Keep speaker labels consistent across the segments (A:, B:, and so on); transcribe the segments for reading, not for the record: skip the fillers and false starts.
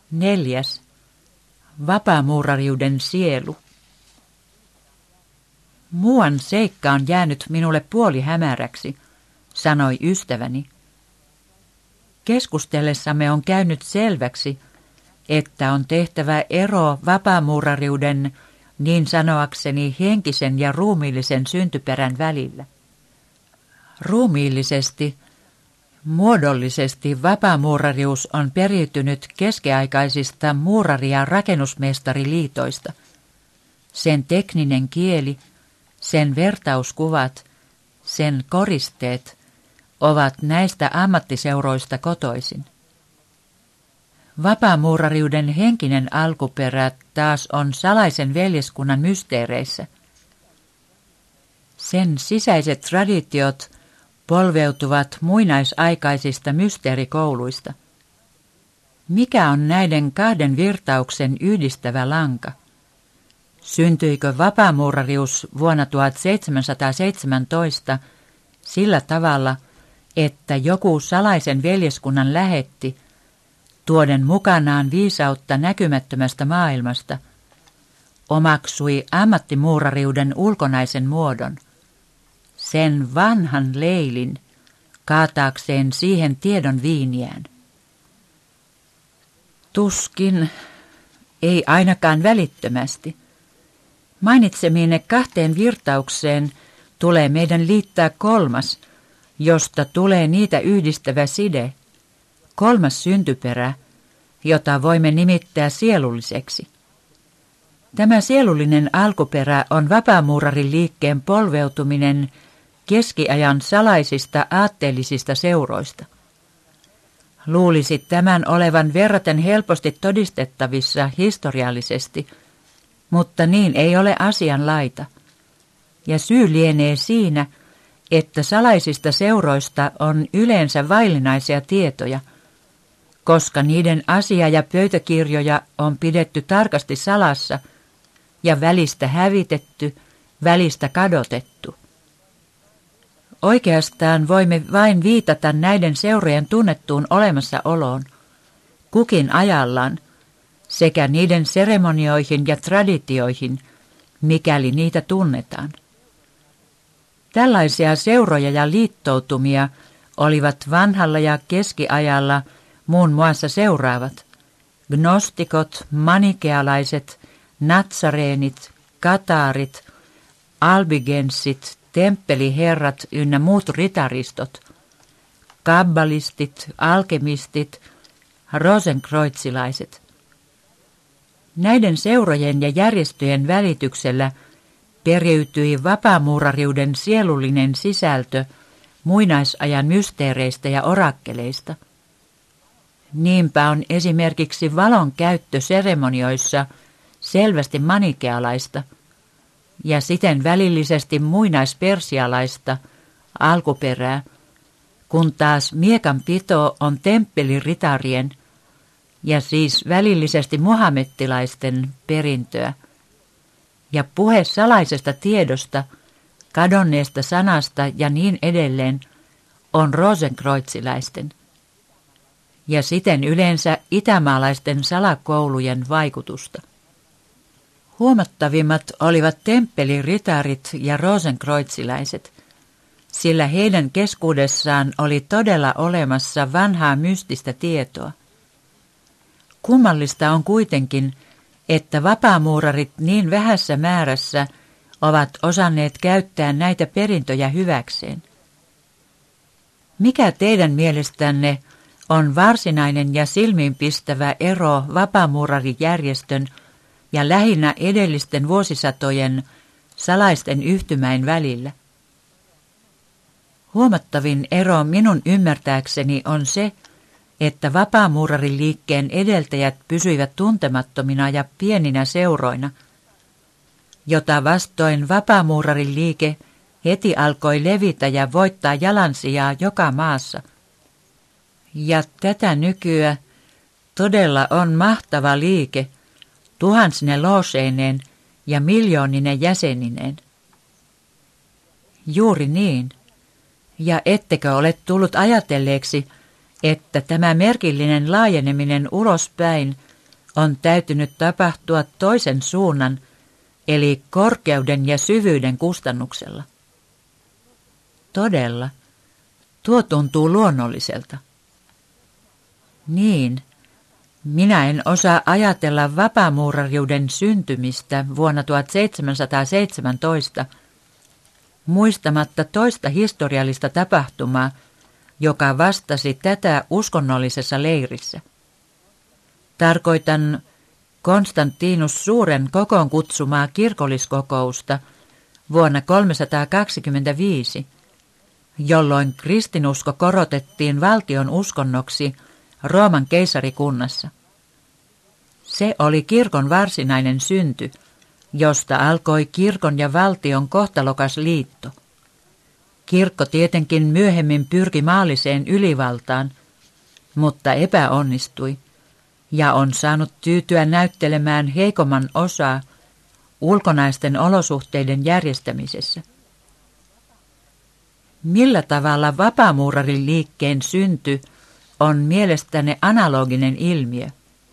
A: 4. Vapaamuurariuden sielu. Muuan seikka on jäänyt minulle puolihämäräksi, sanoi ystäväni. Keskustellessamme on käynyt selväksi, että on tehtävä ero vapaamuurariuden niin sanoakseni henkisen ja ruumiillisen syntyperän välillä. Ruumiillisesti, muodollisesti vapaamuurarius on periytynyt keskiaikaisista muurari- ja rakennusmestariliitoista. Sen tekninen kieli, sen vertauskuvat, sen koristeet ovat näistä ammattiseuroista kotoisin. Vapaamuurariuden henkinen alkuperä taas on salaisen veljeskunnan mysteereissä. Sen sisäiset traditiot polveutuvat muinaisaikaisista mysteerikouluista. Mikä on näiden kahden virtauksen yhdistävä lanka? Syntyikö vapaamuurarius vuonna 1717 sillä tavalla, että joku salaisen veljeskunnan lähetti, tuoden mukanaan viisautta näkymättömästä maailmasta, omaksui ammattimuurariuden ulkonaisen muodon, sen vanhan leilin, kaataakseen siihen tiedon viiniään? Tuskin, ei ainakaan välittömästi. Mainitsemiinne kahteen virtaukseen tulee meidän liittää kolmas, josta tulee niitä yhdistävä side, kolmas syntyperä, jota voimme nimittää sielulliseksi. Tämä sielullinen alkuperä on vapaamuurarin liikkeen polveutuminen keskiajan salaisista aatteellisista seuroista. Luulisi tämän olevan verraten helposti todistettavissa historiallisesti, mutta niin ei ole asianlaita. Ja syy lienee siinä, että salaisista seuroista on yleensä vaillinaisia tietoja, koska niiden asia- ja pöytäkirjoja on pidetty tarkasti salassa ja välistä hävitetty, välistä kadotettu. Oikeastaan voimme vain viitata näiden seurojen tunnettuun olemassaoloon, kukin ajallaan, sekä niiden seremonioihin ja traditioihin, mikäli niitä tunnetaan. Tällaisia seuroja ja liittoutumia olivat vanhalla ja keskiajalla muun muassa seuraavat: gnostikot, manikealaiset, natsareenit, kataarit, albigensit, temppeliherrat ynnä muut ritaristot, kabbalistit, alkemistit, rosenkreutzilaiset. Näiden seurojen ja järjestöjen välityksellä periytyi vapaamuurariuden sielullinen sisältö muinaisajan mysteereistä ja orakkeleista. Niinpä on esimerkiksi valon käyttö seremonioissa selvästi manikealaista ja siten välillisesti muinaispersialaista alkuperää, kun taas miekan pito on temppeliritarien ja siis välillisesti muhammettilaisten perintöä, ja puhe salaisesta tiedosta, kadonneesta sanasta ja niin edelleen on rosenkreuziläisten, ja siten yleensä itämaalaisten salakoulujen vaikutusta. Huomattavimmat olivat temppeliritarit ja rosenkreuziläiset, sillä heidän keskuudessaan oli todella olemassa vanhaa mystistä tietoa. Kummallista on kuitenkin, että vapaamuurarit niin vähässä määrässä ovat osanneet käyttää näitä perintöjä hyväkseen. Mikä teidän mielestänne on varsinainen ja silmiinpistävä ero vapaamuurarijärjestön ja lähinnä edellisten vuosisatojen salaisten yhtymäin välillä? Huomattavin ero minun ymmärtääkseni on se, että vapaamuurariliikkeen edeltäjät pysyivät tuntemattomina ja pieninä seuroina, jota vastoin vapaamuurariliike heti alkoi levitä ja voittaa jalansijaa joka maassa. Ja tätä nykyä todella on mahtava liike, tuhansine looseineen ja miljoonine jäsenineen. Juuri niin. Ja ettekö ole tullut ajatelleeksi, että tämä merkillinen laajeneminen ulospäin on täytynyt tapahtua toisen suunnan, eli korkeuden ja syvyyden kustannuksella. Todella, tuo tuntuu luonnolliselta. Niin, minä en osaa ajatella vapaamuurariuden syntymistä vuonna 1717, muistamatta toista historiallista tapahtumaa, joka vastasi tätä uskonnollisessa leirissä. Tarkoitan Konstantinus Suuren kokoon kutsumaa kirkolliskokousta vuonna 325, jolloin kristinusko korotettiin valtion uskonnoksi Rooman keisarikunnassa. Se oli kirkon varsinainen synty, josta alkoi kirkon ja valtion kohtalokas liitto. Kirkko tietenkin myöhemmin pyrki maalliseen ylivaltaan, mutta epäonnistui ja on saanut tyytyä näyttelemään heikomman osaa ulkonaisten olosuhteiden järjestämisessä. Millä tavalla vapaamuurariliikkeen synty on mielestäni analoginen ilmiö?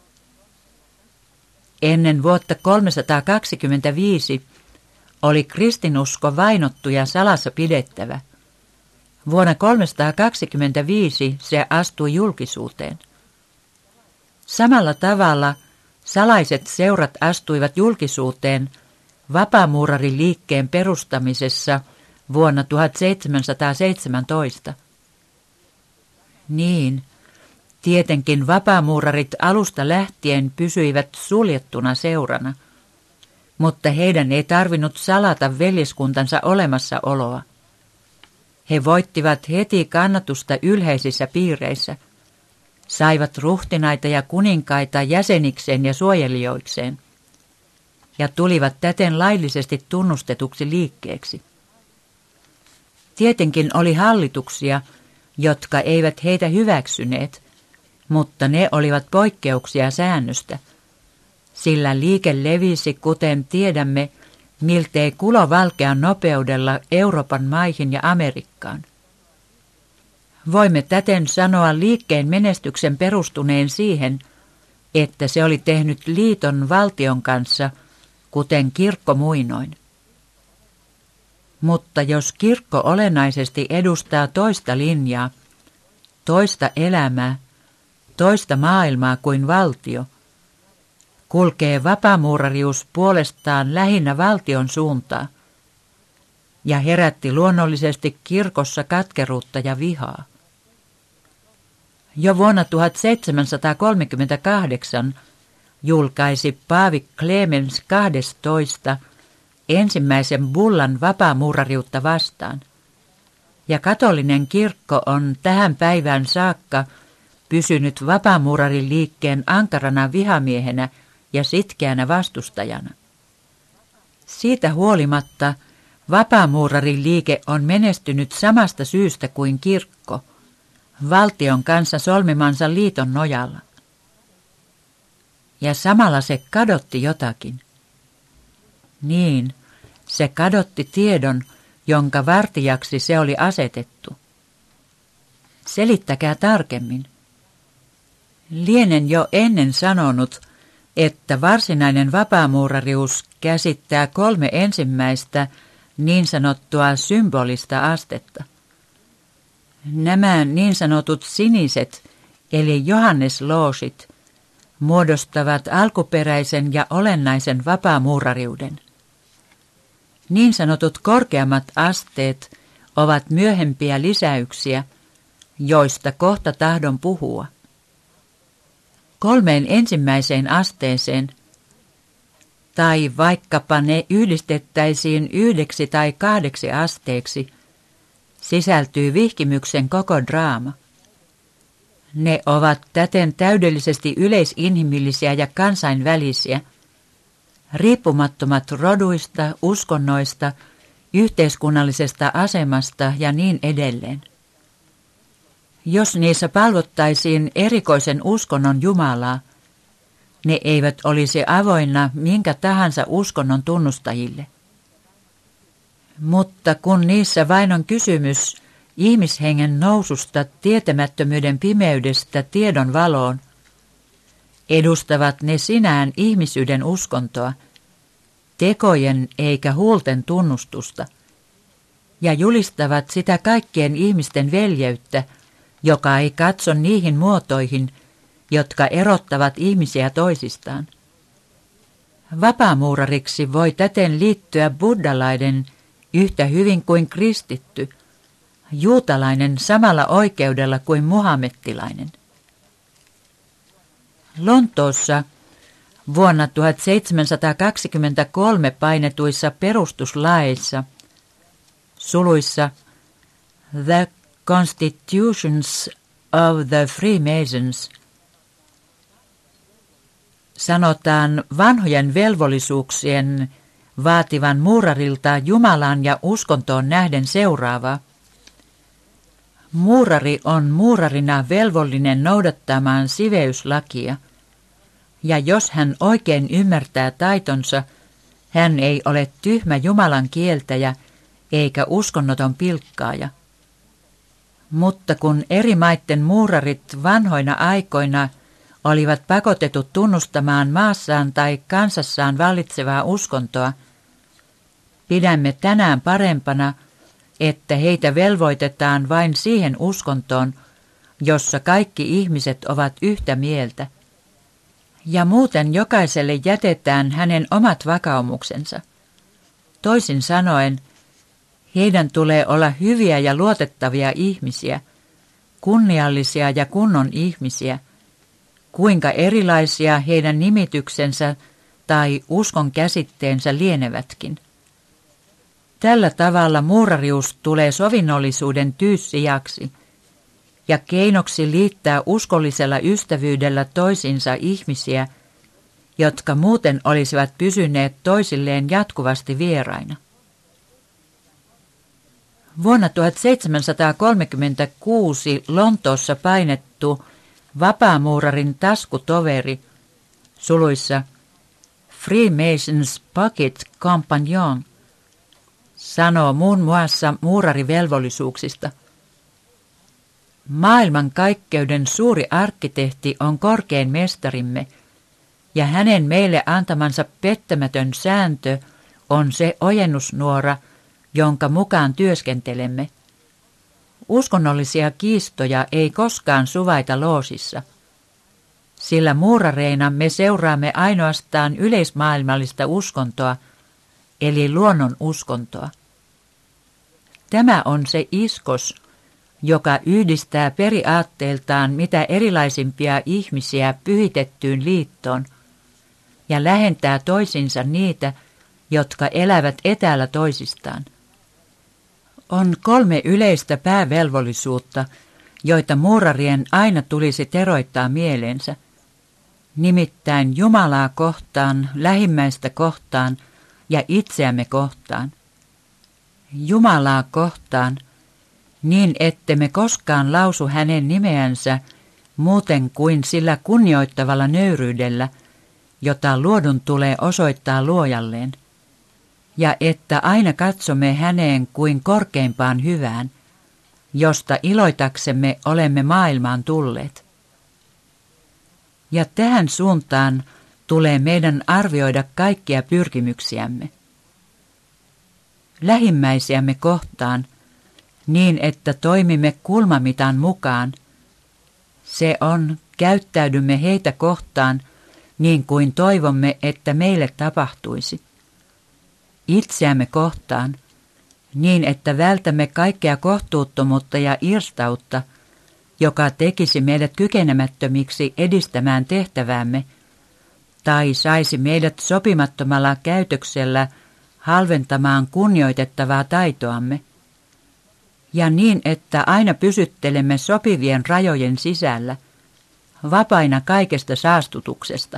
A: Ennen vuotta 325 oli kristinusko vainottu ja salassa pidettävä. Vuonna 325 se astui julkisuuteen. Samalla tavalla salaiset seurat astuivat julkisuuteen vapaamuurariliikkeen perustamisessa vuonna 1717. Niin, tietenkin vapaamuurarit alusta lähtien pysyivät suljettuna seurana, mutta heidän ei tarvinnut salata veljeskuntansa olemassaoloa. He voittivat heti kannatusta ylhäisissä piireissä, saivat ruhtinaita ja kuninkaita jäsenikseen ja suojelijoikseen, ja tulivat täten laillisesti tunnustetuksi liikkeeksi. Tietenkin oli hallituksia, jotka eivät heitä hyväksyneet, mutta ne olivat poikkeuksia säännöstä, sillä liike levisi, kuten tiedämme, miltei kulovalkean nopeudella Euroopan maihin ja Amerikkaan. Voimme täten sanoa liikkeen menestyksen perustuneen siihen, että se oli tehnyt liiton valtion kanssa, kuten kirkko muinoin. Mutta jos kirkko olennaisesti edustaa toista linjaa, toista elämää, toista maailmaa kuin valtio, kulkee vapaamuurarius puolestaan lähinnä valtion suuntaa ja herätti luonnollisesti kirkossa katkeruutta ja vihaa. Jo vuonna 1738 julkaisi paavi Clemens XII ensimmäisen bullan vapaamuurariutta vastaan, ja katolinen kirkko on tähän päivään saakka pysynyt vapaamuurariliikkeen ankarana vihamiehenä ja sitkeänä vastustajana. Siitä huolimatta vapaamuurariliike on menestynyt samasta syystä kuin kirkko, valtion kanssa solmimansa liiton nojalla. Ja samalla se kadotti jotakin. Niin, se kadotti tiedon, jonka vartijaksi se oli asetettu. Selittäkää tarkemmin. Lienen jo ennen sanonut, että varsinainen vapaamuurarius käsittää 3 ensimmäistä niin sanottua symbolista astetta. Nämä niin sanotut siniset, eli johannesloosit, muodostavat alkuperäisen ja olennaisen vapaamuurariuden. Niin sanotut korkeammat asteet ovat myöhempiä lisäyksiä, joista kohta tahdon puhua. 3 ensimmäiseen asteeseen, tai vaikkapa ne yhdistettäisiin 1 tai 2 asteeksi, sisältyy vihkimyksen koko draama. Ne ovat täten täydellisesti yleisinhimillisiä ja kansainvälisiä, riippumattomat roduista, uskonnoista, yhteiskunnallisesta asemasta ja niin edelleen. Jos niissä palvottaisiin erikoisen uskonnon Jumalaa, ne eivät olisi avoinna minkä tahansa uskonnon tunnustajille. Mutta kun niissä vain on kysymys ihmishengen noususta tietämättömyyden pimeydestä tiedon valoon, Edustavat ne sinään ihmisyyden uskontoa, tekojen eikä huulten tunnustusta, ja julistavat sitä kaikkien ihmisten veljeyttä, joka ei katso niihin muotoihin, jotka erottavat ihmisiä toisistaan. Vapaamuurariksi voi täten liittyä buddhalainen yhtä hyvin kuin kristitty, juutalainen samalla oikeudella kuin muhammettilainen. Lontoossa vuonna 1723 painetuissa perustuslaeissa, suluissa The Constitutions of the Freemasons, sanotaan vanhojen velvollisuuksien vaativan muurarilta Jumalaan ja uskontoon nähden seuraavaa. Muurari on muurarina velvollinen noudattamaan siveyslakia, ja jos hän oikein ymmärtää taitonsa, hän ei ole tyhmä Jumalan kieltäjä eikä uskonnoton pilkkaaja. Mutta kun eri maitten muurarit vanhoina aikoina olivat pakotetut tunnustamaan maassaan tai kansassaan vallitsevaa uskontoa, pidämme tänään parempana, että heitä velvoitetaan vain siihen uskontoon, jossa kaikki ihmiset ovat yhtä mieltä, ja muuten jokaiselle jätetään hänen omat vakaumuksensa. Toisin sanoen, heidän tulee olla hyviä ja luotettavia ihmisiä, kunniallisia ja kunnon ihmisiä, kuinka erilaisia heidän nimityksensä tai uskon käsitteensä lienevätkin. Tällä tavalla muurarius tulee sovinnollisuuden tyyssijaksi ja keinoksi liittää uskollisella ystävyydellä toisiinsa ihmisiä, jotka muuten olisivat pysyneet toisilleen jatkuvasti vieraina. Vuonna 1736 Lontoossa painettu vapaamuurarin taskutoveri, suluissa Freemasons Pocket Companion, sanoo muun muassa muurarivelvollisuuksista. Maailmankaikkeuden suuri arkkitehti on korkein mestarimme, ja hänen meille antamansa pettämätön sääntö on se ojennusnuora, jonka mukaan työskentelemme. Uskonnollisia kiistoja ei koskaan suvaita loosissa, sillä muurareina me seuraamme ainoastaan yleismaailmallista uskontoa, eli luonnon uskontoa. Tämä on se iskos, joka yhdistää periaatteeltaan mitä erilaisimpia ihmisiä pyhitettyyn liittoon ja lähentää toisinsa niitä, jotka elävät etäällä toisistaan. On 3 yleistä päävelvollisuutta, joita muurarien aina tulisi teroittaa mieleensä, nimittäin Jumalaa kohtaan, lähimmäistä kohtaan ja itseämme kohtaan. Jumalaa kohtaan, niin ettemme koskaan lausu hänen nimeänsä muuten kuin sillä kunnioittavalla nöyryydellä, jota luodun tulee osoittaa luojalleen, ja että aina katsomme häneen kuin korkeimpaan hyvään, josta iloitaksemme olemme maailmaan tulleet. Ja tähän suuntaan tulee meidän arvioida kaikkia pyrkimyksiämme. Lähimmäisiämme kohtaan, niin että toimimme kulmamitan mukaan, se on, käyttäydymme heitä kohtaan niin kuin toivomme, että meille tapahtuisi. Itseämme kohtaan, niin että vältämme kaikkea kohtuuttomuutta ja irstautta, joka tekisi meidät kykenemättömiksi edistämään tehtäväämme, tai saisi meidät sopimattomalla käytöksellä halventamaan kunnioitettavaa taitoamme, ja niin, että aina pysyttelemme sopivien rajojen sisällä, vapaina kaikesta saastutuksesta.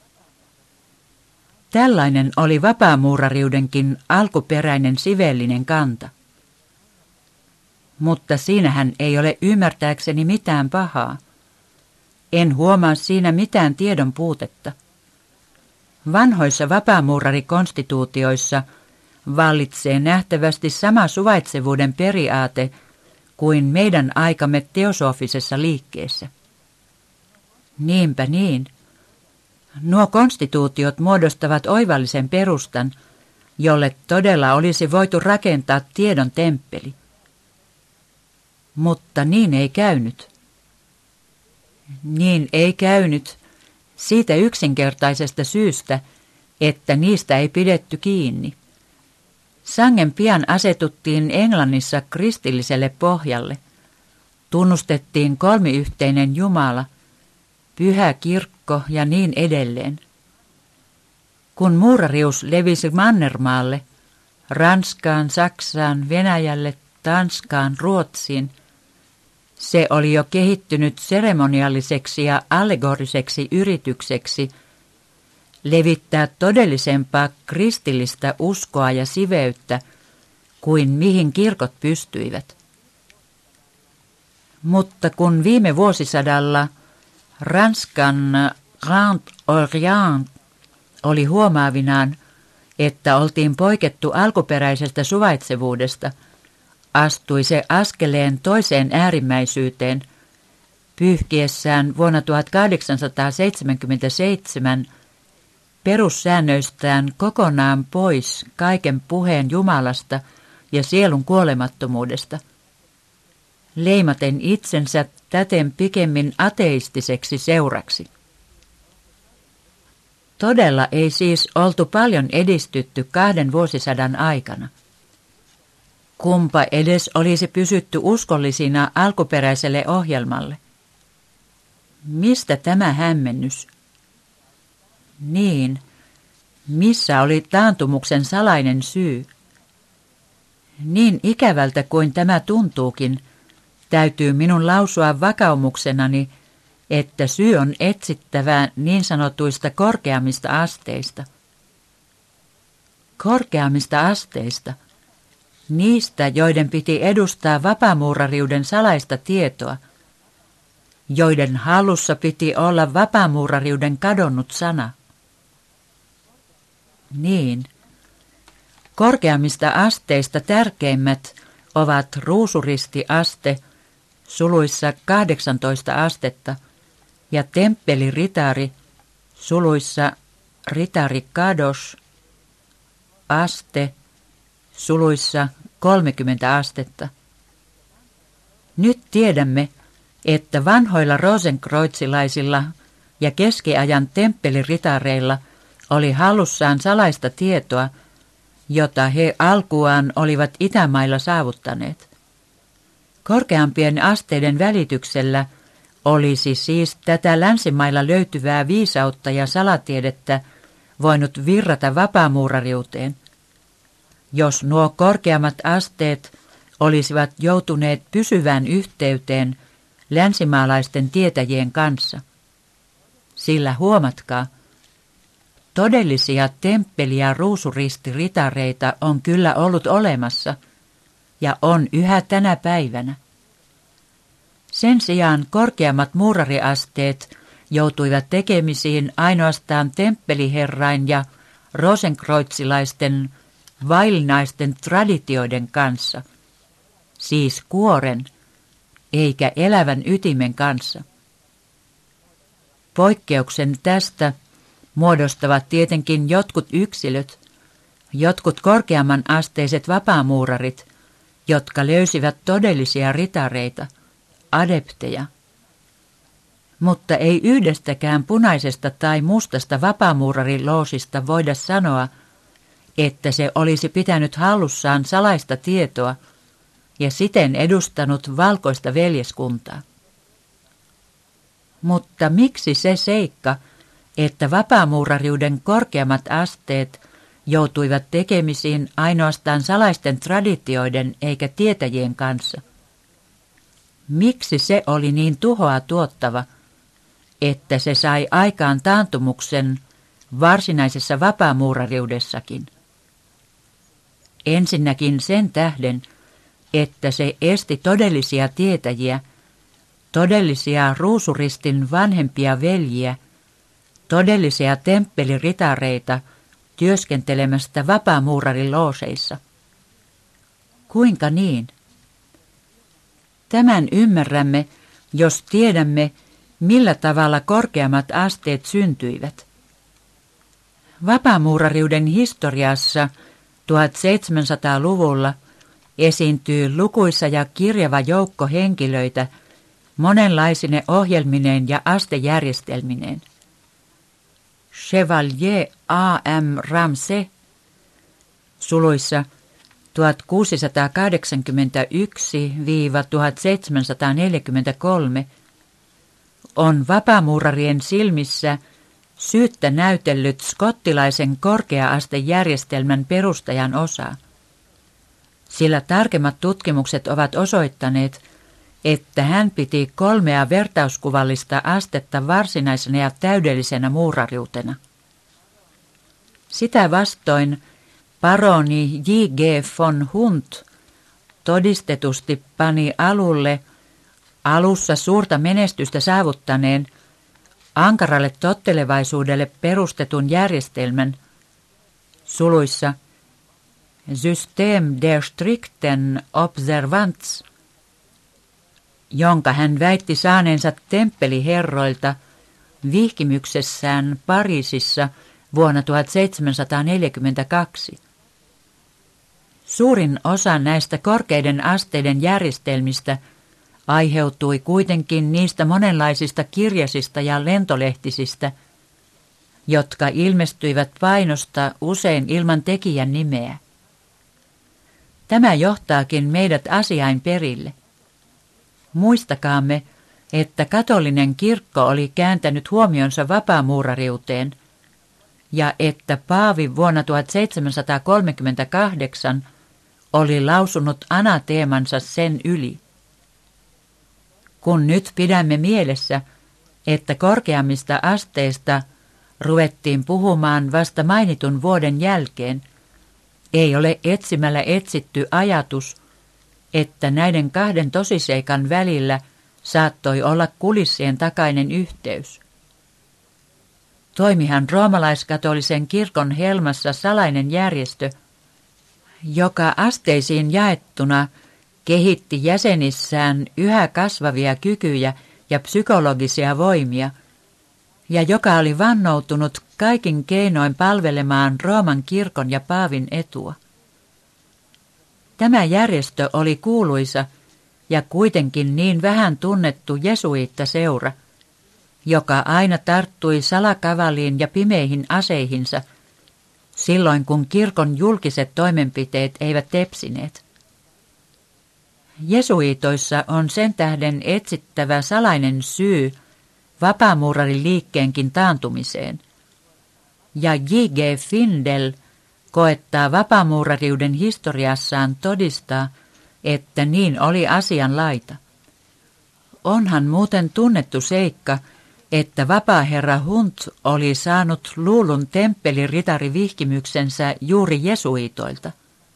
A: Tällainen oli vapaamuurariudenkin alkuperäinen sivellinen kanta. Mutta siinähän ei ole ymmärtääkseni mitään pahaa. En huomaa siinä mitään tiedon puutetta. Vanhoissa vapaamuurarikonstituutioissa vallitsee nähtävästi sama suvaitsevuuden periaate kuin meidän aikamme teosofisessa liikkeessä. Niinpä niin, Nuo konstituutiot muodostavat oivallisen perustan, jolle todella olisi voitu rakentaa tiedon temppeli. Mutta niin ei käynyt. Niin ei käynyt siitä yksinkertaisesta syystä, että niistä ei pidetty kiinni. Sangen pian asetuttiin Englannissa kristilliselle pohjalle. Tunnustettiin kolmiyhteinen Jumala, pyhä kirkko ja niin edelleen. Kun muurarius levisi Mannermaalle, Ranskaan, Saksaan, Venäjälle, Tanskaan, Ruotsiin, se oli jo kehittynyt seremonialliseksi ja allegoriseksi yritykseksi levittää todellisempaa kristillistä uskoa ja siveyttä kuin mihin kirkot pystyivät. Mutta kun viime vuosisadalla Ranskan Grand Orient oli huomaavinaan, että oltiin poikettu alkuperäisestä suvaitsevuudesta, astui se askeleen toiseen äärimmäisyyteen, pyyhkiessään vuonna 1877 perussäännöistään kokonaan pois kaiken puheen Jumalasta ja sielun kuolemattomuudesta, leimaten itsensä täten pikemmin ateistiseksi seuraksi. Todella ei siis oltu paljon edistytty 2 vuosisadan aikana. Kumpa edes olisi pysytty uskollisina alkuperäiselle ohjelmalle? Mistä tämä hämmennys? Niin, missä oli taantumuksen salainen syy? Niin ikävältä kuin tämä tuntuukin, täytyy minun lausua vakaumuksenani, että syy on etsittävä niin sanotuista korkeammista asteista. Korkeammista asteista, niistä, joiden piti edustaa vapaamuurariuden salaista tietoa, joiden hallussa piti olla vapaamuurariuden kadonnut sana. Niin, korkeammista asteista tärkeimmät ovat ruusuristiaste, suluissa 18 astetta, ja temppeliritari, suluissa ritari kadosh, aste, suluissa 30 astetta. Nyt tiedämme, että vanhoilla rosenkreuzilaisilla ja keskiajan temppeliritareilla oli hallussaan salaista tietoa, jota he alkuaan olivat Itämailla saavuttaneet. Korkeampien asteiden välityksellä olisi siis tätä länsimailla löytyvää viisautta ja salatiedettä voinut virrata vapaamuurariuteen, jos nuo korkeammat asteet olisivat joutuneet pysyvään yhteyteen länsimaalaisten tietäjien kanssa. Sillä huomatkaa, todellisia temppeli- ja ruusuristiritareita on kyllä ollut olemassa ja on yhä tänä päivänä. Sen sijaan korkeammat muurariasteet joutuivat tekemisiin ainoastaan temppeliherrain ja rosenkreuzilaisten vaillinaisten traditioiden kanssa, siis kuoren eikä elävän ytimen kanssa. Poikkeuksen tästä muodostavat tietenkin jotkut yksilöt, jotkut korkeamman asteiset vapaamuurarit, jotka löysivät todellisia ritareita, adepteja. Mutta ei yhdestäkään punaisesta tai mustasta vapaamuurariloosista voida sanoa, että se olisi pitänyt hallussaan salaista tietoa ja siten edustanut valkoista veljeskuntaa. Mutta miksi se seikka, että vapaamuurariuden korkeammat asteet joutuivat tekemisiin ainoastaan salaisten traditioiden eikä tietäjien kanssa? Miksi se oli niin tuhoa tuottava, että se sai aikaan taantumuksen varsinaisessa vapaamuurariudessakin? Ensinnäkin sen tähden, että se esti todellisia tietäjiä, todellisia ruusuristin vanhempia veljiä, todellisia temppeliritareita työskentelemästä vapaamuurarilooseissa. Kuinka niin? Tämän ymmärrämme, jos tiedämme, millä tavalla korkeammat asteet syntyivät. Vapaamuurariuden historiassa 1700-luvulla esiintyy lukuisa ja kirjava joukko henkilöitä monenlaisine ohjelmineen ja astejärjestelmineen. Chevalier A.M. Ramsay suluissa 1681–1743 on vapaamuurarien silmissä syyttä näytellyt skottilaisen korkea-astejärjestelmän perustajan osaa, sillä tarkemmat tutkimukset ovat osoittaneet, että hän piti 3 vertauskuvallista astetta varsinaisena ja täydellisenä muurariutena. Sitä vastoin paroni J.G. von Hunt todistetusti pani alulle alussa suurta menestystä saavuttaneen, ankaralle tottelevaisuudelle perustetun järjestelmän, suluissa System der strikten Observanz, jonka hän väitti saaneensa temppeliherroilta vihkimyksessään Pariisissa vuonna 1742. Suurin osa näistä korkeiden asteiden järjestelmistä aiheutui kuitenkin niistä monenlaisista kirjasista ja lentolehtisistä, jotka ilmestyivät painosta usein ilman tekijän nimeä. Tämä johtaakin meidät asiain perille. Muistakaamme, että katolinen kirkko oli kääntänyt huomionsa vapaamuurariuteen ja että paavi vuonna 1738 oli lausunut anateemansa sen yli. Kun nyt pidämme mielessä, että korkeammista asteista ruvettiin puhumaan vasta mainitun vuoden jälkeen, ei ole etsimällä etsitty ajatus, että näiden kahden tosiseikan välillä saattoi olla kulissien takainen yhteys. Toimihan roomalaiskatolisen kirkon helmassa salainen järjestö, joka asteisiin jaettuna kehitti jäsenissään yhä kasvavia kykyjä ja psykologisia voimia, ja joka oli vannoutunut kaikin keinoin palvelemaan Rooman kirkon ja paavin etua. Tämä järjestö oli kuuluisa ja kuitenkin niin vähän tunnettu jesuiittaseura, joka aina tarttui salakavaliin ja pimeihin aseihinsa, silloin kun kirkon julkiset toimenpiteet eivät tepsineet. Jesuiitoissa on sen tähden etsittävä salainen syy vapaamuurariliikkeenkin taantumiseen, ja J.G. Findel koettaa vapaamuurariuden historiassaan todistaa, että niin oli asian laita. Onhan muuten tunnettu seikka, että vapaaherra Hunt oli saanut luulun temppeliritari-vihkimyksensä juuri jesuiitoilta.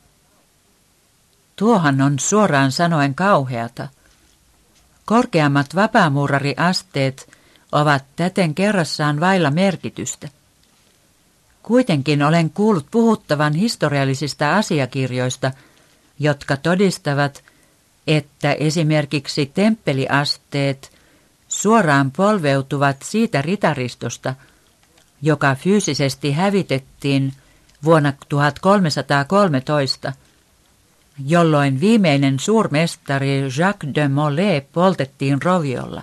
A: Tuohan on suoraan sanoen kauheata. Korkeammat vapaamuurariasteet ovat täten kerrassaan vailla merkitystä. Kuitenkin olen kuullut puhuttavan historiallisista asiakirjoista, jotka todistavat, että esimerkiksi temppeliasteet suoraan polveutuvat siitä ritaristosta, joka fyysisesti hävitettiin vuonna 1313, jolloin viimeinen suurmestari Jacques de Molay poltettiin roviolla.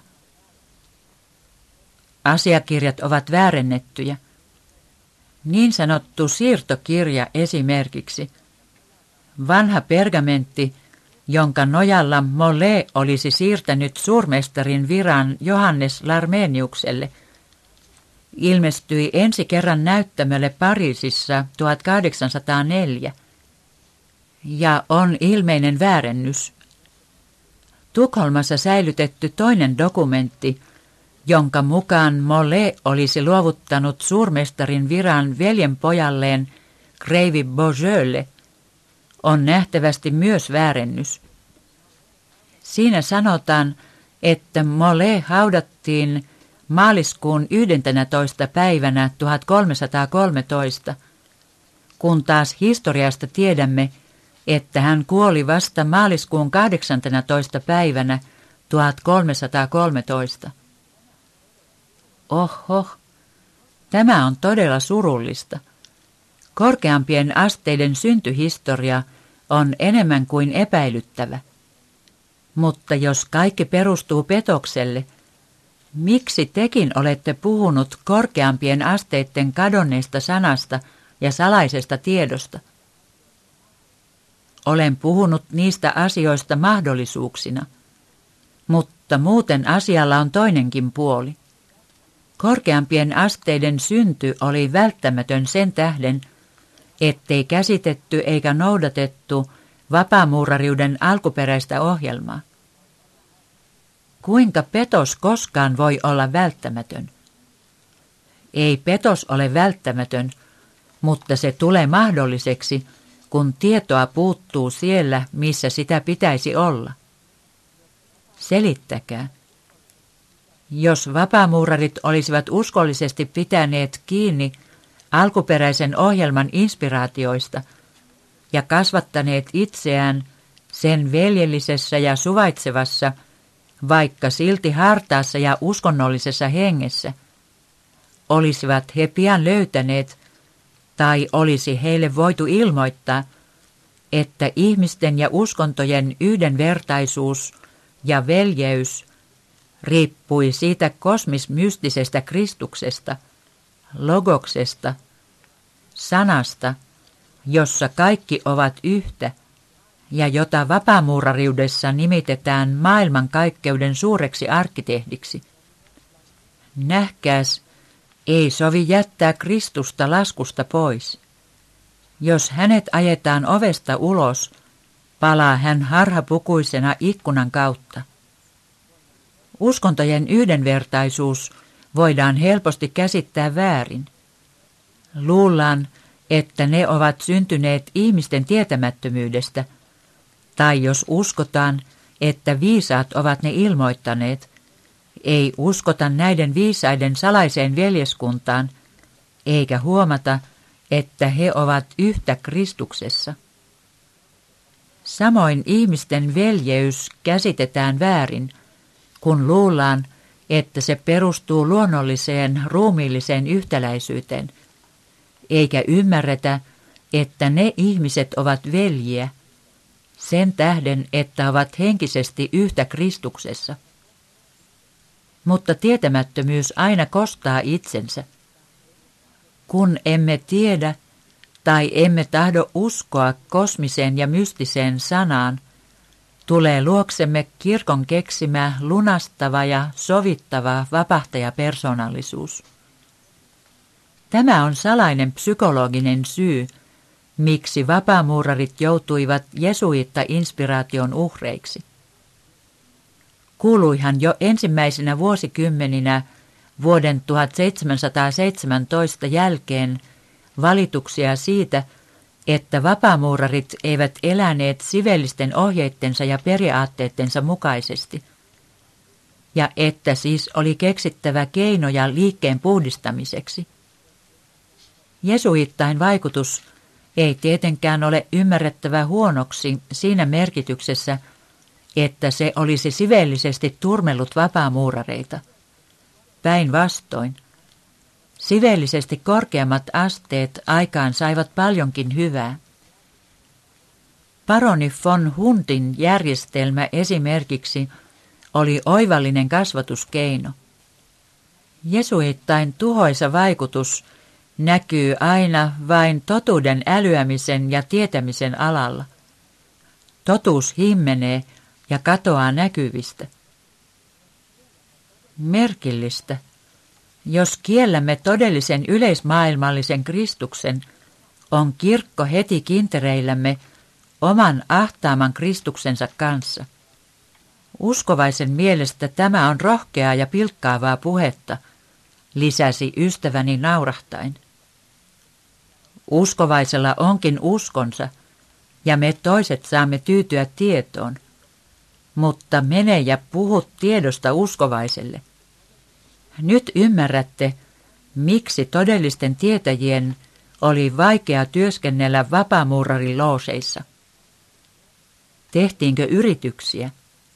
A: Asiakirjat ovat väärennettyjä. Niin sanottu siirtokirja esimerkiksi, vanha pergamentti, jonka nojalla Molay olisi siirtänyt suurmestarin viran Johannes Larmeniukselle, ilmestyi ensi kerran näyttämölle Pariisissa 1804 ja on ilmeinen väärennys. Tukholmassa säilytetty toinen dokumentti, jonka mukaan Molay olisi luovuttanut suurmestarin viran veljenpojalleen kreivi Beaujeulle, on nähtävästi myös väärennys. Siinä sanotaan, että Molay haudattiin maaliskuun 11. päivänä 1313, kun taas historiasta tiedämme, että hän kuoli vasta maaliskuun 18. päivänä 1313. Oho, tämä on todella surullista. Korkeampien asteiden syntyhistoria on enemmän kuin epäilyttävä. Mutta jos kaikki perustuu petokselle, miksi tekin olette puhunut korkeampien asteiden kadonneesta sanasta ja salaisesta tiedosta? Olen puhunut niistä asioista mahdollisuuksina, mutta muuten asialla on toinenkin puoli. Korkeampien asteiden synty oli välttämätön sen tähden, ettei käsitetty eikä noudatettu vapaamuurariuden alkuperäistä ohjelmaa. Kuinka petos koskaan voi olla välttämätön? Ei petos ole välttämätön, mutta se tulee mahdolliseksi, kun tietoa puuttuu siellä, missä sitä pitäisi olla. Selittäkää. Jos vapaamuurarit olisivat uskollisesti pitäneet kiinni alkuperäisen ohjelman inspiraatioista ja kasvattaneet itseään sen veljellisessä ja suvaitsevassa, vaikka silti hartaassa ja uskonnollisessa hengessä, olisivat he pian löytäneet, tai olisi heille voitu ilmoittaa, että ihmisten ja uskontojen yhdenvertaisuus ja veljeys riippui siitä kosmismystisestä Kristuksesta, logoksesta, sanasta, jossa kaikki ovat yhtä ja jota vapaamuurariudessa nimitetään maailmankaikkeuden suureksi arkkitehdiksi. Nähkääs, ei sovi jättää Kristusta laskusta pois. Jos hänet ajetaan ovesta ulos, palaa hän harhapukuisena ikkunan kautta. Uskontojen yhdenvertaisuus voidaan helposti käsittää väärin. Luullaan, että ne ovat syntyneet ihmisten tietämättömyydestä, tai jos uskotaan, että viisaat ovat ne ilmoittaneet, ei uskota näiden viisaiden salaiseen veljeskuntaan, eikä huomata, että he ovat yhtä Kristuksessa. Samoin ihmisten veljeys käsitetään väärin, kun luullaan, että se perustuu luonnolliseen ruumiilliseen yhtäläisyyteen, eikä ymmärretä, että ne ihmiset ovat veljiä, sen tähden, että ovat henkisesti yhtä Kristuksessa. Mutta tietämättömyys aina kostaa itsensä. Kun emme tiedä tai emme tahdo uskoa kosmiseen ja mystiseen sanaan, tulee luoksemme kirkon keksimä lunastava ja sovittava vapahtajapersoonallisuus. Tämä on salainen psykologinen syy, miksi vapaamuurarit joutuivat jesuitta-inspiraation uhreiksi. Kuuluihan jo ensimmäisenä vuosikymmeninä vuoden 1717 jälkeen valituksia siitä, että vapaamuurarit eivät eläneet sivellisten ohjeittensa ja periaatteittensa mukaisesti, ja että siis oli keksittävä keinoja liikkeen puhdistamiseksi. Jesuittain vaikutus ei tietenkään ole ymmärrettävä huonoksi siinä merkityksessä, että se olisi sivellisesti turmellut vapaamuurareita. Päinvastoin, sivellisesti korkeammat asteet aikaan saivat paljonkin hyvää. Paroni von Hundin järjestelmä esimerkiksi oli oivallinen kasvatuskeino. Jesuittain tuhoisa vaikutus näkyy aina vain totuuden älyämisen ja tietämisen alalla. Totuus himmenee ja katoaa näkyvistä. Merkillistä, jos kiellämme todellisen yleismaailmallisen Kristuksen, on kirkko heti kintereillämme oman ahtaaman Kristuksensa kanssa. Uskovaisen mielestä tämä on rohkeaa ja pilkkaavaa puhetta, lisäsi ystäväni naurahtain. Uskovaisella onkin uskonsa, ja me toiset saamme tyytyä tietoon. Mutta mene ja puhu tiedosta uskovaiselle. Nyt ymmärrätte, miksi todellisten tietäjien oli vaikea työskennellä vapaamuurarilooseissa. Tehtiinkö yrityksiä?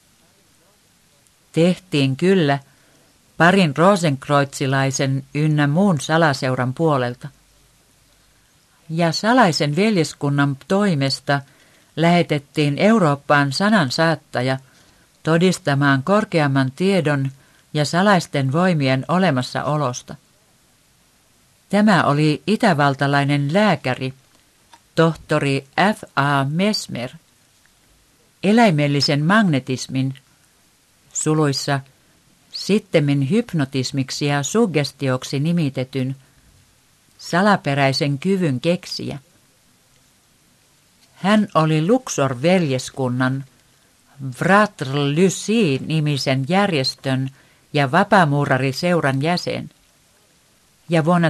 A: Tehtiin kyllä, parin rosenkreutsilaisen ynnä muun salaseuran puolelta. ja salaisen veljeskunnan toimesta lähetettiin Eurooppaan sanansaattaja todistamaan korkeamman tiedon ja salaisten voimien olemassaolosta. Tämä oli itävaltalainen lääkäri, tohtori F.A. Mesmer, eläimellisen magnetismin, suluissa sittemmin hypnotismiksi ja suggestioksi nimitetyn, salaperäisen kyvyn keksijä. Hän oli Luxor-veljeskunnan, Fratr Lucie-nimisen järjestön ja vapaamuurariseuran jäsen. Ja vuonna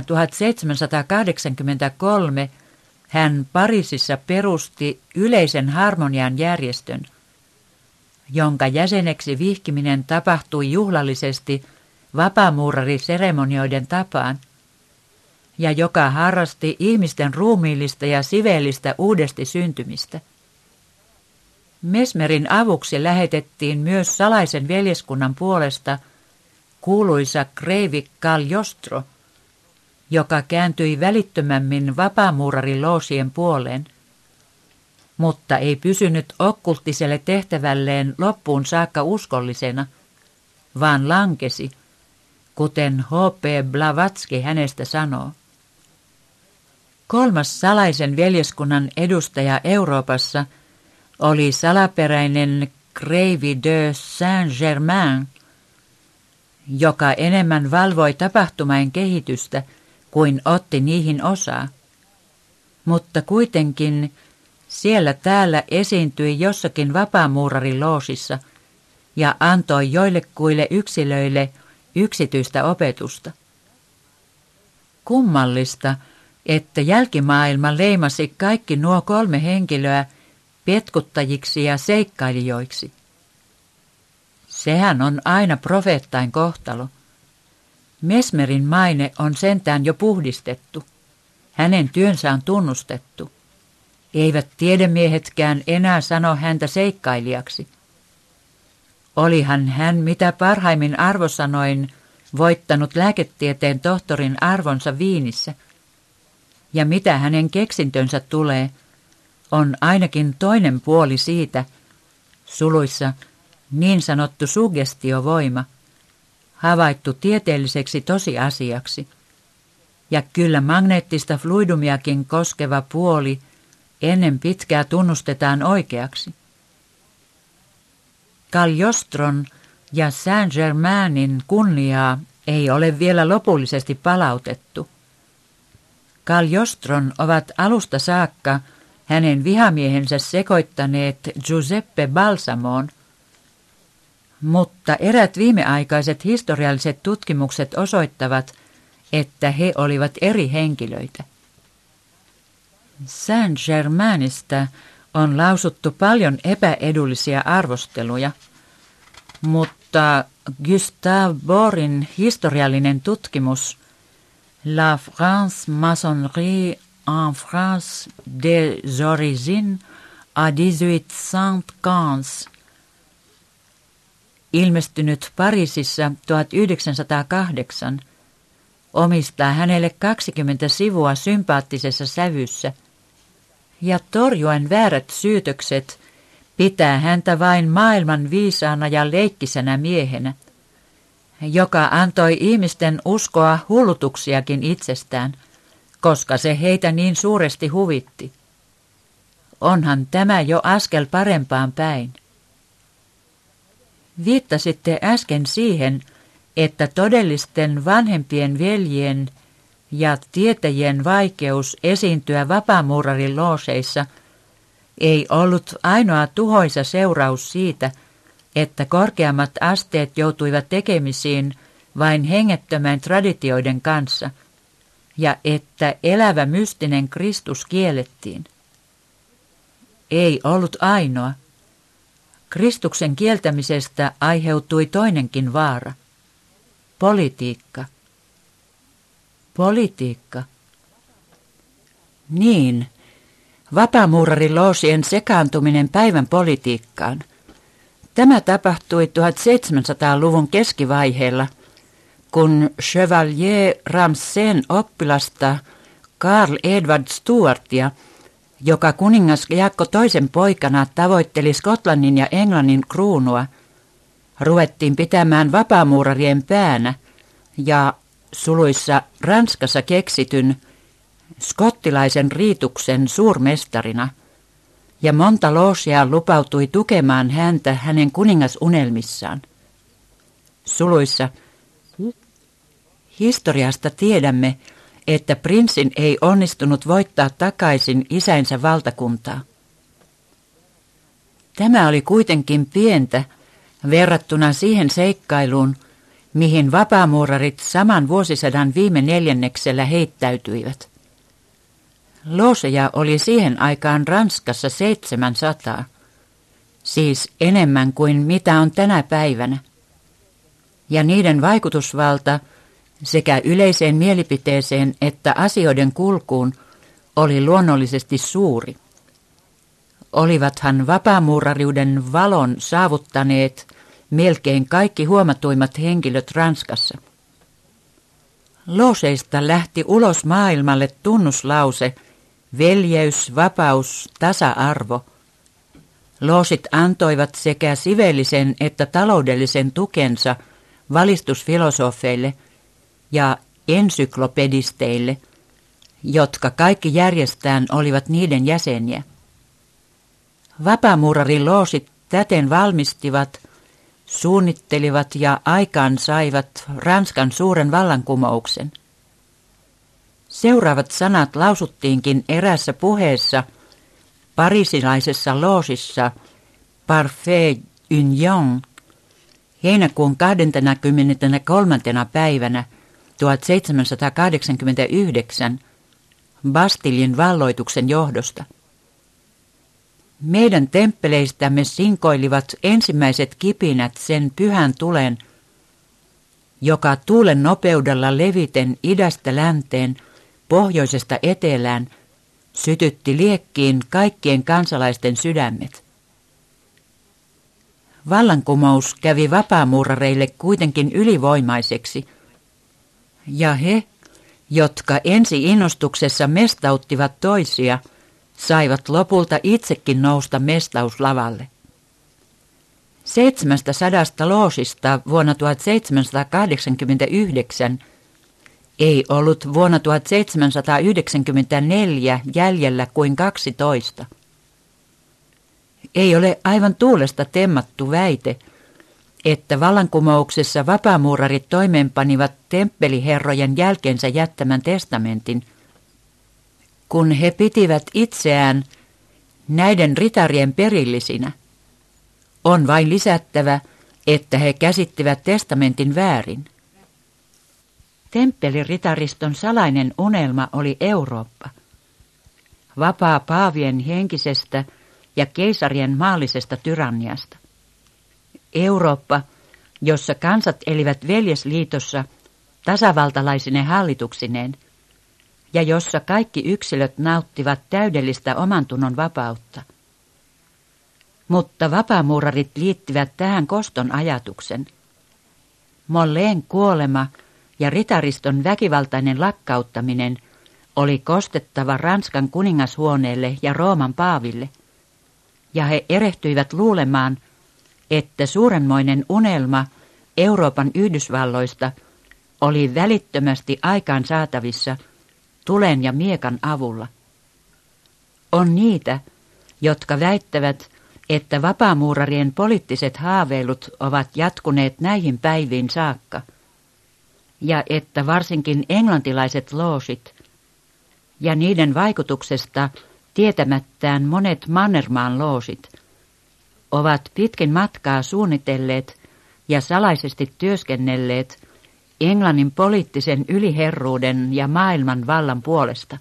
A: 1783 hän Pariisissa perusti yleisen harmonian järjestön, jonka jäseneksi vihkiminen tapahtui juhlallisesti vapaamuurariseremonioiden tapaan, ja joka harrasti ihmisten ruumiillista ja siveellistä uudesti syntymistä. Mesmerin avuksi lähetettiin myös salaisen veljeskunnan puolesta kuuluisa kreivi Cagliostro, joka kääntyi välittömämmin vapaamuurariloosien puoleen, mutta ei pysynyt okkulttiselle tehtävälleen loppuun saakka uskollisena, vaan lankesi, kuten H.P. Blavatsky hänestä sanoo. Kolmas salaisen veljeskunnan edustaja Euroopassa oli salaperäinen kreivi de Saint-Germain, joka enemmän valvoi tapahtumain kehitystä kuin otti niihin osaa. Mutta kuitenkin siellä täällä esiintyi jossakin vapaamuurariloosissa ja antoi joillekuille yksilöille yksityistä opetusta. Kummallista, että jälkimaailma leimasi kaikki nuo kolme henkilöä petkuttajiksi ja seikkailijoiksi. Sehän on aina profeettain kohtalo. Mesmerin maine on sentään jo puhdistettu. Hänen työnsä on tunnustettu. Eivät tiedemiehetkään enää sano häntä seikkailijaksi. Olihan hän mitä parhaimmin arvosanoin voittanut lääketieteen tohtorin arvonsa Viinissä. Ja mitä hänen keksintönsä tulee, on ainakin toinen puoli siitä, suluissa niin sanottu suggestiovoima, havaittu tieteelliseksi tosiasiaksi. Ja kyllä magneettista fluidumiakin koskeva puoli ennen pitkää tunnustetaan oikeaksi. Cagliostron ja Saint-Germainin kunniaa ei ole vielä lopullisesti palautettu. Cagliostron ovat alusta saakka hänen vihamiehensä sekoittaneet Giuseppe Balsamoon, mutta erät viimeaikaiset historialliset tutkimukset osoittavat, että he olivat eri henkilöitä. Saint-Germainista on lausuttu paljon epäedullisia arvosteluja, mutta Gustave Borin historiallinen tutkimus La France-maçonnerie en France des origines à 1815, ilmestynyt Pariisissa 1908, omistaa hänelle 20 sivua sympaattisessa sävyssä ja torjuen väärät syytökset pitää häntä vain maailman viisaana ja leikkisänä miehenä, joka antoi ihmisten uskoa hullutuksiakin itsestään, koska se heitä niin suuresti huvitti. Onhan tämä jo askel parempaan päin. Viittasitte äsken siihen, että todellisten vanhempien veljien ja tietäjien vaikeus esiintyä vapaamuurarilooseissa ei ollut ainoa tuhoisa seuraus siitä, että korkeammat asteet joutuivat tekemisiin vain hengettömän traditioiden kanssa, ja että elävä mystinen Kristus kiellettiin. Ei ollut ainoa. Kristuksen kieltämisestä aiheutui toinenkin vaara. Politiikka. Politiikka. Niin, vapaamuurariloosien sekaantuminen päivän politiikkaan. Tämä tapahtui 1700-luvun keskivaiheella, kun Chevalier Ramsayn oppilasta Karl Edward Stuartia, joka kuningas Jaakko toisen poikana tavoitteli Skotlannin ja Englannin kruunua, ruvettiin pitämään vapaamuurarien päänä ja suluissa Ranskassa keksityn skottilaisen riituksen suurmestarina, ja monta loogea lupautui tukemaan häntä hänen kuningasunelmissaan. Suluissa historiasta tiedämme, että prinssin ei onnistunut voittaa takaisin isänsä valtakuntaa. Tämä oli kuitenkin pientä verrattuna siihen seikkailuun, mihin vapaamuurarit saman vuosisadan viime neljänneksellä heittäytyivät. Looseja oli siihen aikaan Ranskassa 700, siis enemmän kuin mitä on tänä päivänä. Ja niiden vaikutusvalta sekä yleiseen mielipiteeseen että asioiden kulkuun oli luonnollisesti suuri. Olivathan vapaamuurariuden valon saavuttaneet melkein kaikki huomatuimmat henkilöt Ranskassa. Looseista lähti ulos maailmalle tunnuslause: veljeys, vapaus, tasa-arvo. Loosit antoivat sekä siveellisen että taloudellisen tukensa valistusfilosofeille ja ensyklopedisteille, jotka kaikki järjestään olivat niiden jäseniä. Vapaamuurarin loosit täten valmistivat, suunnittelivat ja aikaan saivat Ranskan suuren vallankumouksen. Seuraavat sanat lausuttiinkin eräässä puheessa parisilaisessa loosissa Parfait Union heinäkuun 23. päivänä 1789 Bastillin valloituksen johdosta. Meidän temppeleistämme sinkoilivat ensimmäiset kipinät sen pyhän tulen, joka tuulen nopeudella leviten idästä länteen, pohjoisesta etelään, sytytti liekkiin kaikkien kansalaisten sydämet. Vallankumous kävi vapaamuurareille kuitenkin ylivoimaiseksi, ja he, jotka ensi innostuksessa mestauttivat toisia, saivat lopulta itsekin nousta mestauslavalle. 700 loosista vuonna 1789 ei ollut vuonna 1794 jäljellä kuin 12. Ei ole aivan tuulesta temmattu väite, että vallankumouksessa vapaamuurarit toimeenpanivat temppeliherrojen jälkeensä jättämän testamentin, kun he pitivät itseään näiden ritarien perillisinä. On vain lisättävä, että he käsittivät testamentin väärin. Temppeliritariston salainen unelma oli Eurooppa. Vapaa paavien henkisestä ja keisarien maallisesta tyranniasta. Eurooppa, jossa kansat elivät veljesliitossa tasavaltalaisine hallituksineen, ja jossa kaikki yksilöt nauttivat täydellistä omantunnon vapautta. Mutta vapaamuurarit liittivät tähän koston ajatuksen. Molleen kuolema ja ritariston väkivaltainen lakkauttaminen oli kostettava Ranskan kuningashuoneelle ja Rooman paaville, ja he erehtyivät luulemaan, että suurenmoinen unelma Euroopan Yhdysvalloista oli välittömästi aikaan saatavissa tulen ja miekan avulla. On niitä, jotka väittävät, että vapaamuurarien poliittiset haaveilut ovat jatkuneet näihin päiviin saakka, ja että varsinkin englantilaiset loosit ja niiden vaikutuksesta tietämättään monet Mannermaan loosit ovat pitkin matkaa suunnitelleet ja salaisesti työskennelleet Englannin poliittisen yliherruuden ja maailman vallan puolesta.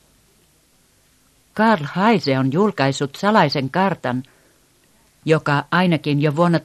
A: Karl Heise on julkaissut salaisen kartan, joka ainakin jo vuonna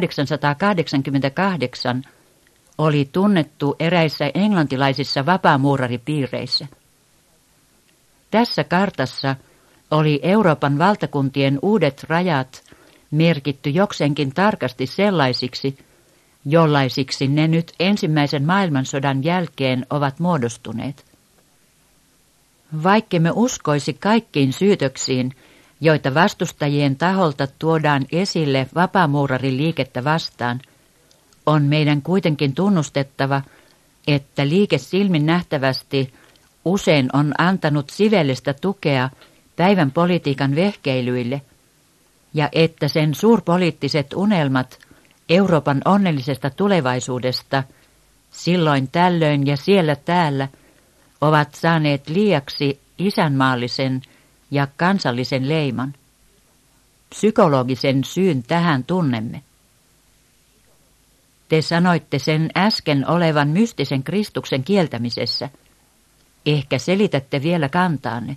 A: 1888 oli tunnettu eräissä englantilaisissa vapaamuuraripiireissä. Tässä kartassa oli Euroopan valtakuntien uudet rajat merkitty jokseenkin tarkasti sellaisiksi, jollaisiksi ne nyt ensimmäisen maailmansodan jälkeen ovat muodostuneet. Vaikkemme uskoisi kaikkiin syytöksiin, joita vastustajien taholta tuodaan esille vapaamuurariliikettä vastaan, on meidän kuitenkin tunnustettava, että liike silmin nähtävästi usein on antanut sivellistä tukea päivän politiikan vehkeilyille, ja että sen suurpoliittiset unelmat Euroopan onnellisesta tulevaisuudesta silloin tällöin ja siellä täällä ovat saaneet liiaksi isänmaallisen ja kansallisen leiman. Psykologisen syyn tähän tunnemme. Te sanoitte sen äsken olevan mystisen Kristuksen kieltämisessä. Ehkä selitätte vielä kantaanne.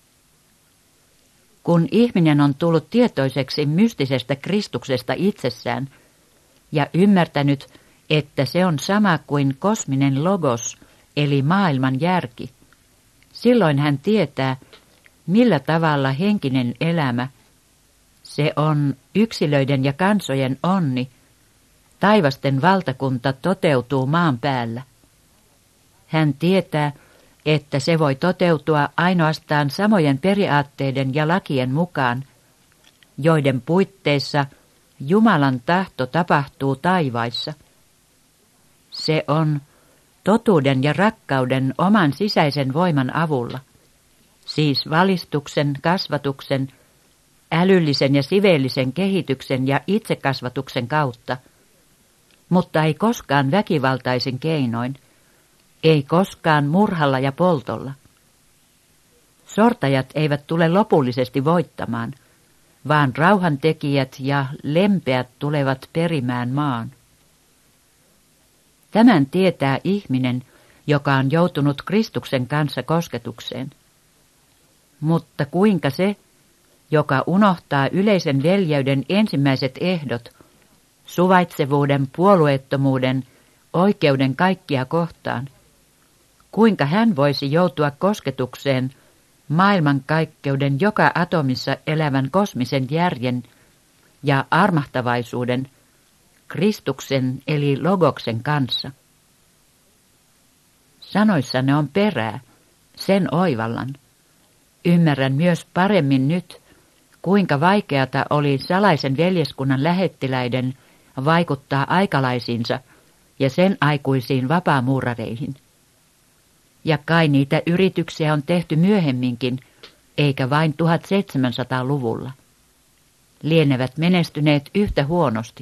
A: Kun ihminen on tullut tietoiseksi mystisestä Kristuksesta itsessään ja ymmärtänyt, että se on sama kuin kosminen logos, eli maailman järki, silloin hän tietää, millä tavalla henkinen elämä, se on yksilöiden ja kansojen onni, taivasten valtakunta toteutuu maan päällä. Hän tietää, että se voi toteutua ainoastaan samojen periaatteiden ja lakien mukaan, joiden puitteissa Jumalan tahto tapahtuu taivaissa. Se on totuuden ja rakkauden oman sisäisen voiman avulla, siis valistuksen, kasvatuksen, älyllisen ja siveellisen kehityksen ja itsekasvatuksen kautta, mutta ei koskaan väkivaltaisin keinoin, ei koskaan murhalla ja poltolla. Sortajat eivät tule lopullisesti voittamaan, vaan rauhantekijät ja lempeät tulevat perimään maan. Tämän tietää ihminen, joka on joutunut Kristuksen kanssa kosketukseen. Mutta kuinka se, joka unohtaa yleisen veljeyden ensimmäiset ehdot, suvaitsevuuden, puolueettomuuden, oikeuden kaikkia kohtaan, kuinka hän voisi joutua kosketukseen maailmankaikkeuden joka atomissa elävän kosmisen järjen ja armahtavaisuuden, Kristuksen eli Logoksen kanssa? Sanoissanne on perää, sen oivallan. Ymmärrän myös paremmin nyt, kuinka vaikeata oli salaisen veljeskunnan lähettiläiden vaikuttaa aikalaisiinsa ja sen aikuisiin vapaamuurareihin. Ja kai niitä yrityksiä on tehty myöhemminkin, eikä vain 1700-luvulla. Lienevät menestyneet yhtä huonosti.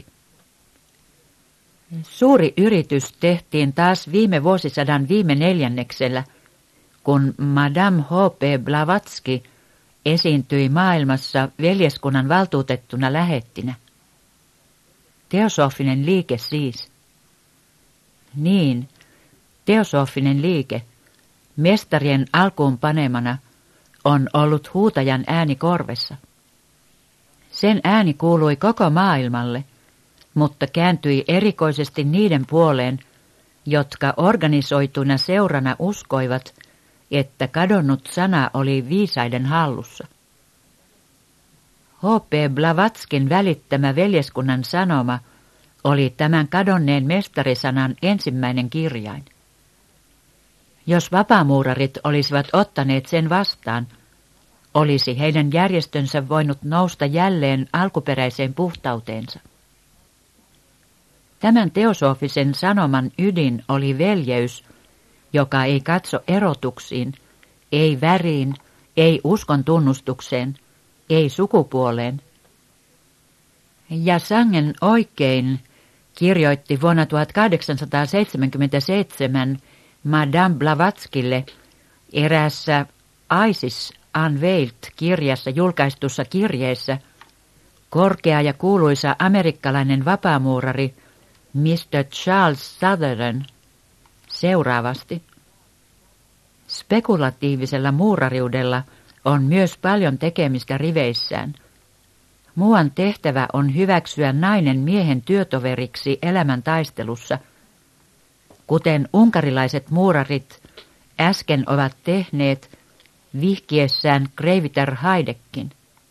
A: Suuri yritys tehtiin taas viime vuosisadan viime neljänneksellä, kun Madame H.P. Blavatsky esiintyi maailmassa veljeskunnan valtuutettuna lähettinä. Teosofinen liike siis. Niin, teosofinen liike, mestarien alkuun panemana, on ollut huutajan ääni korvessa. Sen ääni kuului koko maailmalle, mutta kääntyi erikoisesti niiden puoleen, jotka organisoituna seurana uskoivat, että kadonnut sana oli viisaiden hallussa. H.P. Blavatskin välittämä veljeskunnan sanoma oli tämän kadonneen mestarisanan ensimmäinen kirjain. Jos vapaamuurarit olisivat ottaneet sen vastaan, olisi heidän järjestönsä voinut nousta jälleen alkuperäiseen puhtauteensa. Tämän teosofisen sanoman ydin oli veljeys, joka ei katso erotuksiin, ei väriin, ei uskon tunnustukseen, ei sukupuoleen. Ja sangen oikein kirjoitti vuonna 1877 Madame Blavatskille eräässä Isis Unveiled-kirjassa julkaistussa kirjeessä korkea ja kuuluisa amerikkalainen vapaamuurari Mr. Charles Sutherland seuraavasti. Spekulatiivisella muurariudella on myös paljon tekemistä riveissään. Muuan tehtävä on hyväksyä nainen miehen työtoveriksi elämän taistelussa, kuten unkarilaiset muurarit äsken ovat tehneet vihkiessään Kreiviter Heidekin.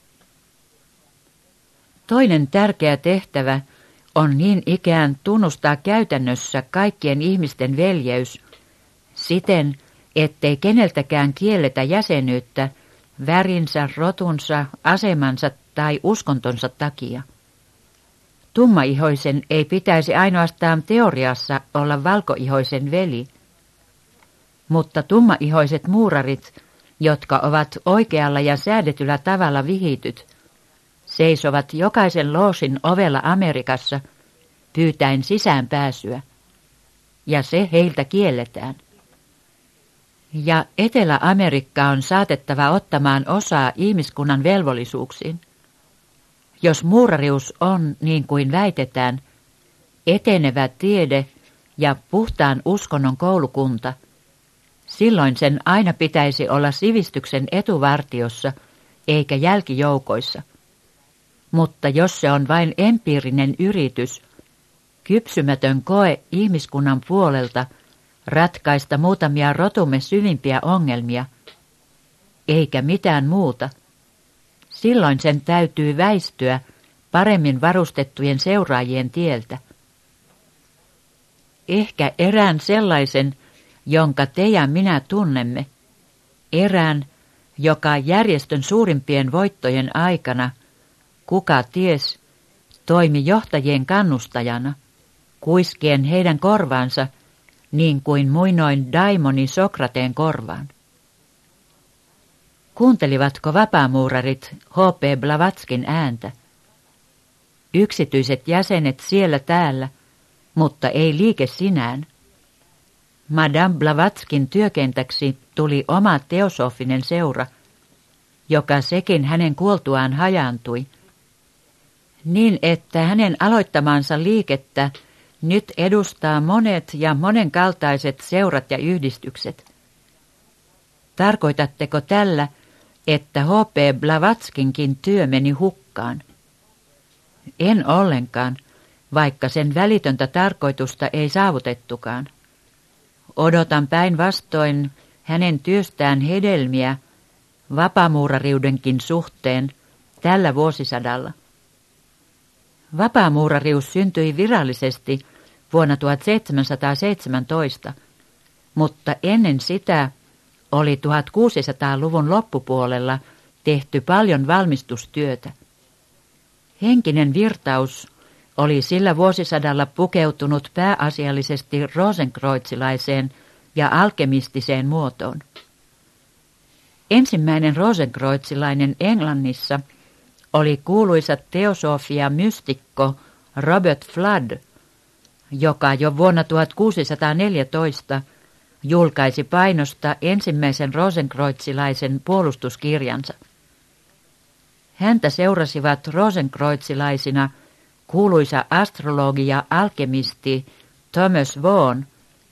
A: Toinen tärkeä tehtävä on niin ikään tunnustaa käytännössä kaikkien ihmisten veljeys siten, ettei keneltäkään kielletä jäsenyyttä värinsä, rotunsa, asemansa tai uskontonsa takia. Tummaihoisen ei pitäisi ainoastaan teoriassa olla valkoihoisen veli, mutta tummaihoiset muurarit, jotka ovat oikealla ja säädetyllä tavalla vihityt, seisovat jokaisen loosin ovella Amerikassa pyytäen sisään pääsyä, ja se heiltä kielletään. Ja Etelä-Amerikka on saatettava ottamaan osaa ihmiskunnan velvollisuuksiin. Jos muurarius on, niin kuin väitetään, etenevä tiede ja puhtaan uskonnon koulukunta, silloin sen aina pitäisi olla sivistyksen etuvartiossa eikä jälkijoukoissa. Mutta jos se on vain empiirinen yritys, kypsymätön koe ihmiskunnan puolelta ratkaista muutamia rotumme syvimpiä ongelmia, eikä mitään muuta, silloin sen täytyy väistyä paremmin varustettujen seuraajien tieltä. Ehkä erään sellaisen, jonka te ja minä tunnemme, erään, joka järjestön suurimpien voittojen aikana, kuka ties, toimi johtajien kannustajana, kuiskien heidän korvaansa niin kuin muinoin daimoni Sokrateen korvaan. Kuuntelivatko vapaamuurarit H.P. Blavatskin ääntä? Yksityiset jäsenet siellä täällä, mutta ei liike sinään. Madame Blavatskin työkentäksi tuli oma teosofinen seura, joka sekin hänen kuoltuaan hajaantui, niin että hänen aloittamansa liikettä nyt edustaa monet ja monenkaltaiset seurat ja yhdistykset. Tarkoitatteko tällä, että H.P. Blavatskinkin työ meni hukkaan? En ollenkaan, vaikka sen välitöntä tarkoitusta ei saavutettukaan. Odotan päinvastoin hänen työstään hedelmiä vapaamuurariudenkin suhteen tällä vuosisadalla. Vapaamuurarius syntyi virallisesti vuonna 1717, mutta ennen sitä oli 1600-luvun loppupuolella tehty paljon valmistustyötä. Henkinen virtaus oli sillä vuosisadalla pukeutunut pääasiallisesti rosenkreuzilaiseen ja alkemistiseen muotoon. Ensimmäinen rosenkreuzilainen Englannissa oli kuuluisa teosofia mystikko Robert Flood, joka jo vuonna 1614 julkaisi painosta ensimmäisen rosenkreuzilaisen puolustuskirjansa. Häntä seurasivat rosenkreuzilaisina kuuluisa astrologi ja alkemisti Thomas Vaughan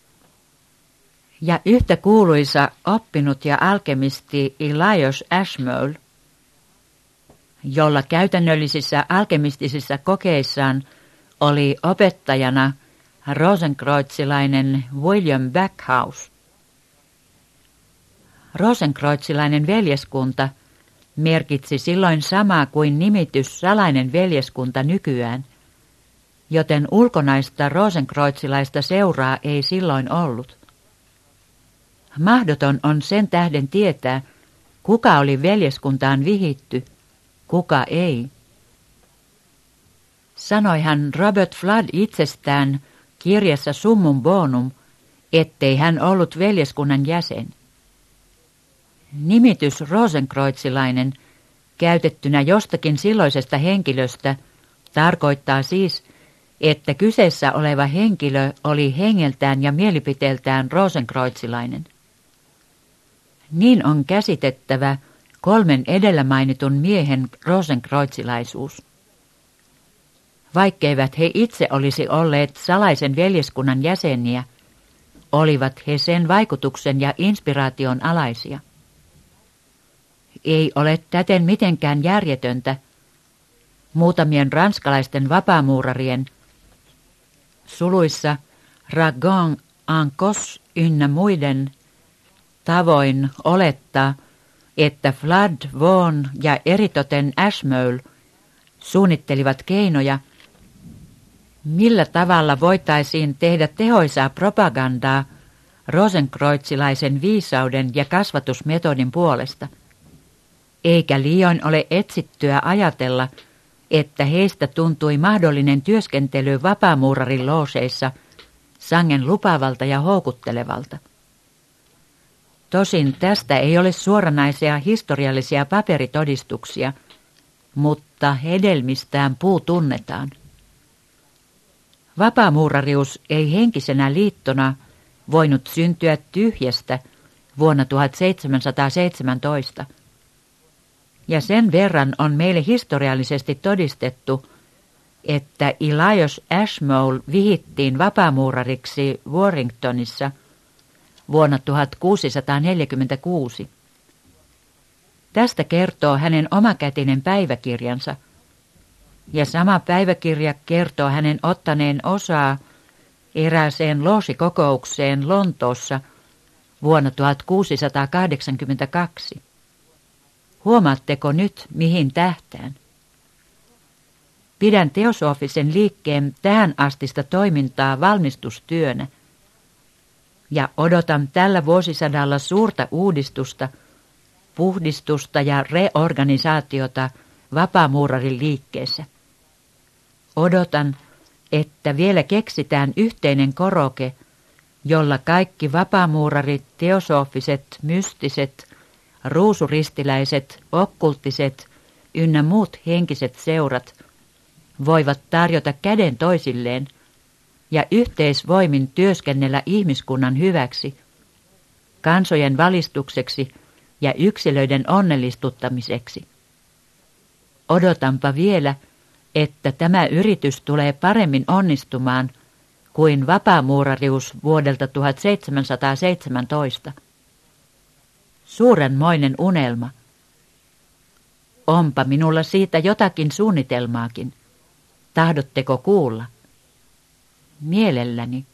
A: ja yhtä kuuluisa oppinut ja alkemisti Elias Ashmole, jolla käytännöllisissä alkemistisissa kokeissaan oli opettajana rosenkreuzilainen William Backhouse. Rosenkreuzilainen veljeskunta merkitsi silloin samaa kuin nimitys salainen veljeskunta nykyään, joten ulkonaista rosenkreuzilaista seuraa ei silloin ollut. Mahdoton on sen tähden tietää, kuka oli veljeskuntaan vihitty, kuka ei. Sanoi hän Robert Flood itsestään kirjassa Summum Bonum, ettei hän ollut veljeskunnan jäsen. Nimitys rosenkreuzilainen, käytettynä jostakin silloisesta henkilöstä, tarkoittaa siis, että kyseessä oleva henkilö oli hengeltään ja mielipiteeltään rosenkreuzilainen. Niin on käsitettävä 3 edellä mainitun miehen rosenkreuzilaisuus. Vaikkeivät he itse olisi olleet salaisen veljeskunnan jäseniä, olivat he sen vaikutuksen ja inspiraation alaisia. Ei ole täten mitenkään järjetöntä muutamien ranskalaisten vapaamuurarien suluissa Ragon, Ancos ynnä muiden tavoin olettaa, että Flood, Vaughan ja eritoten Ashmole suunnittelivat keinoja, millä tavalla voitaisiin tehdä tehoisaa propagandaa rosenkreuzilaisen viisauden ja kasvatusmetodin puolesta, eikä liioin ole etsittyä ajatella, että heistä tuntui mahdollinen työskentely vapaamuurarin looseissa sangen lupaavalta ja houkuttelevalta. Tosin tästä ei ole suoranaisia historiallisia paperitodistuksia, mutta hedelmistään puu tunnetaan. Vapaamuurarius ei henkisenä liittona voinut syntyä tyhjästä vuonna 1717, ja sen verran on meille historiallisesti todistettu, että Elias Ashmole vihittiin vapaamuurariksi Warringtonissa vuonna 1646. Tästä kertoo hänen omakätinen päiväkirjansa, ja sama päiväkirja kertoo hänen ottaneen osaa erääseen loosikokoukseen Lontoossa vuonna 1682. Huomaatteko nyt, mihin tähtään? Pidän teosofisen liikkeen tähän astista toimintaa valmistustyönä ja odotan tällä vuosisadalla suurta uudistusta, puhdistusta ja reorganisaatiota vapaamuurarin liikkeessä. Odotan, että vielä keksitään yhteinen koroke, jolla kaikki vapaamuurarit, teosofiset, mystiset, ruusuristiläiset, okkulttiset ynnä muut henkiset seurat voivat tarjota käden toisilleen ja yhteisvoimin työskennellä ihmiskunnan hyväksi, kansojen valistukseksi ja yksilöiden onnellistuttamiseksi. Odotanpa vielä, että tämä yritys tulee paremmin onnistumaan kuin vapaamuurarius vuodelta 1717. Suurenmoinen unelma. Onpa minulla siitä jotakin suunnitelmaakin. Tahdotteko kuulla? Mielelläni.